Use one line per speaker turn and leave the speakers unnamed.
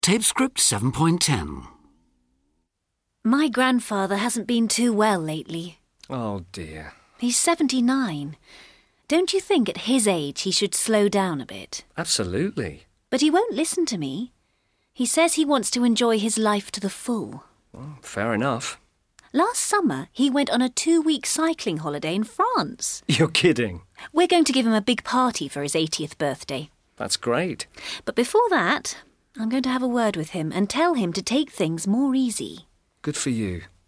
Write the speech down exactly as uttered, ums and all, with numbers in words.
Tape script seven point ten.
My grandfather hasn't been too well lately.
Oh, dear.
He's seventy-nine. Don't you think at his age he should slow down a bit?
Absolutely.
But he won't listen to me. He says he wants to enjoy his life to the full.
Well, fair enough.
Last summer, he went on a two-week cycling holiday in France.
You're kidding.
We're going to give him a big party for his eightieth birthday.
That's great.
But before that, I'm going to have a word with him and tell him to take things more easy.
Good for you.